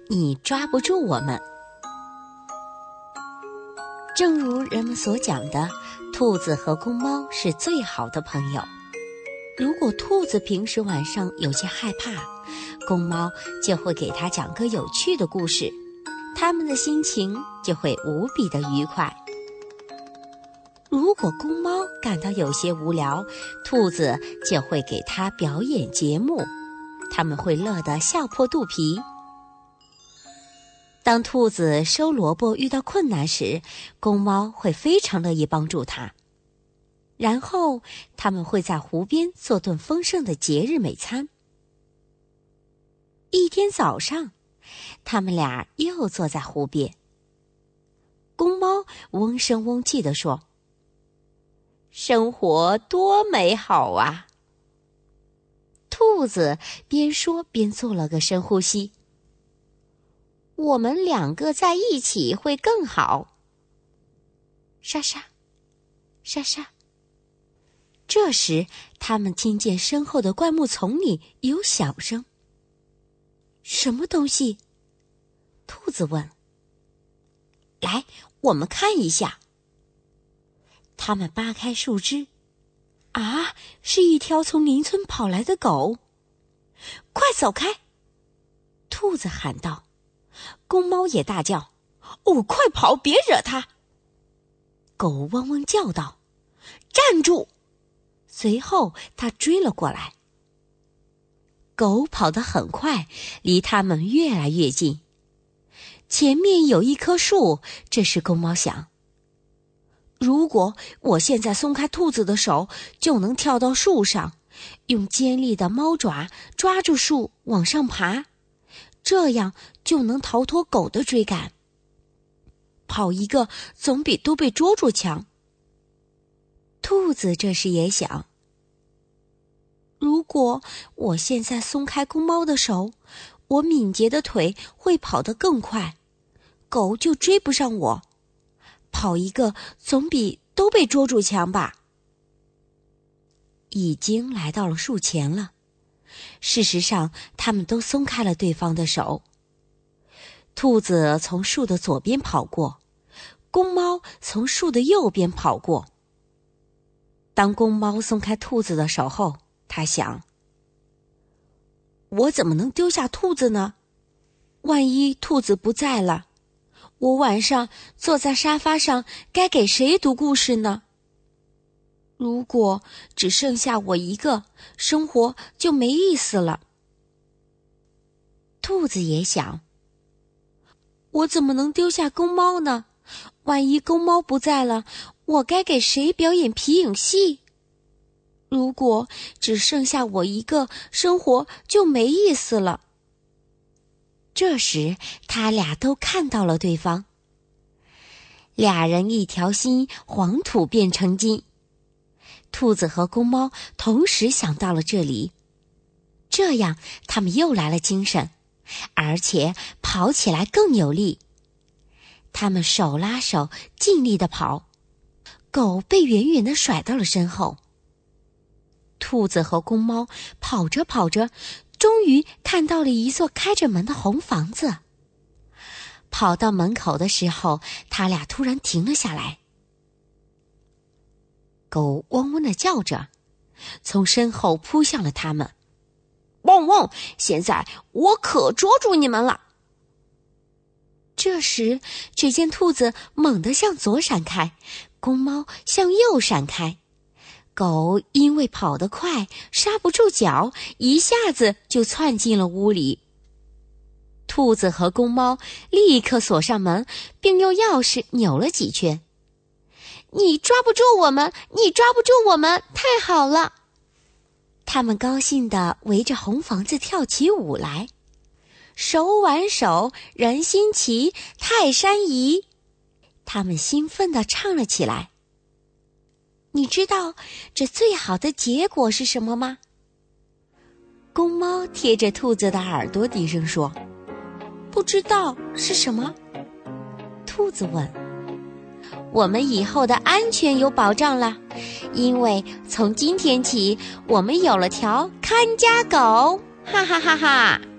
你抓不住我们。正如人们所讲的，兔子和公猫是最好的朋友。如果兔子平时晚上有些害怕，公猫就会给它讲个有趣的故事，它们的心情就会无比的愉快。如果公猫感到有些无聊，兔子就会给它表演节目，它们会乐得笑破肚皮。当兔子收萝卜遇到困难时，公猫会非常乐意帮助它。然后他们会在湖边做顿丰盛的节日美餐。一天早上，他们俩又坐在湖边。公猫嗡声嗡气地说：“生活多美好啊！”兔子边说边做了个深呼吸。我们两个在一起会更好。沙沙，沙沙。这时，他们听见身后的灌木丛里有响声。什么东西？兔子问。来，我们看一下。他们扒开树枝。啊，是一条从邻村跑来的狗。快走开！兔子喊道。公猫也大叫：“哦，快跑，别惹它！”狗汪汪叫道：“站住！”随后它追了过来。狗跑得很快，离它们越来越近。前面有一棵树，这时公猫想：如果我现在松开兔子的手，就能跳到树上，用尖利的猫爪抓住树往上爬，这样就能逃脱狗的追赶。跑一个总比都被捉住强。兔子这时也想：如果我现在松开公猫的手，我敏捷的腿会跑得更快，狗就追不上我。跑一个总比都被捉住强吧。已经来到了树前了。事实上，他们都松开了对方的手。兔子从树的左边跑过，公猫从树的右边跑过。当公猫松开兔子的手后，他想：我怎么能丢下兔子呢？万一兔子不在了，我晚上坐在沙发上该给谁读故事呢？如果只剩下我一个，生活就没意思了。兔子也想：我怎么能丢下公猫呢？万一公猫不在了，我该给谁表演皮影戏？如果只剩下我一个，生活就没意思了。这时，他俩都看到了对方。俩人一条心，黄土变成金。兔子和公猫同时想到了这里，这样他们又来了精神，而且跑起来更有力。他们手拉手，尽力地跑，狗被远远地甩到了身后。兔子和公猫跑着跑着，终于看到了一座开着门的红房子。跑到门口的时候，他俩突然停了下来。狗汪汪地叫着，从身后扑向了他们。汪汪！现在我可捉住你们了！这时，只见兔子猛地向左闪开，公猫向右闪开。狗因为跑得快，刹不住脚，一下子就窜进了屋里。兔子和公猫立刻锁上门，并用钥匙扭了几圈。你抓不住我们，你抓不住我们，太好了！他们高兴地围着红房子跳起舞来。手挽手，人心齐，泰山移。他们兴奋地唱了起来。你知道这最好的结果是什么吗？公猫贴着兔子的耳朵低声说：不知道是什么？兔子问。我们以后的安全有保障了，因为从今天起，我们有了条看家狗，哈哈哈哈。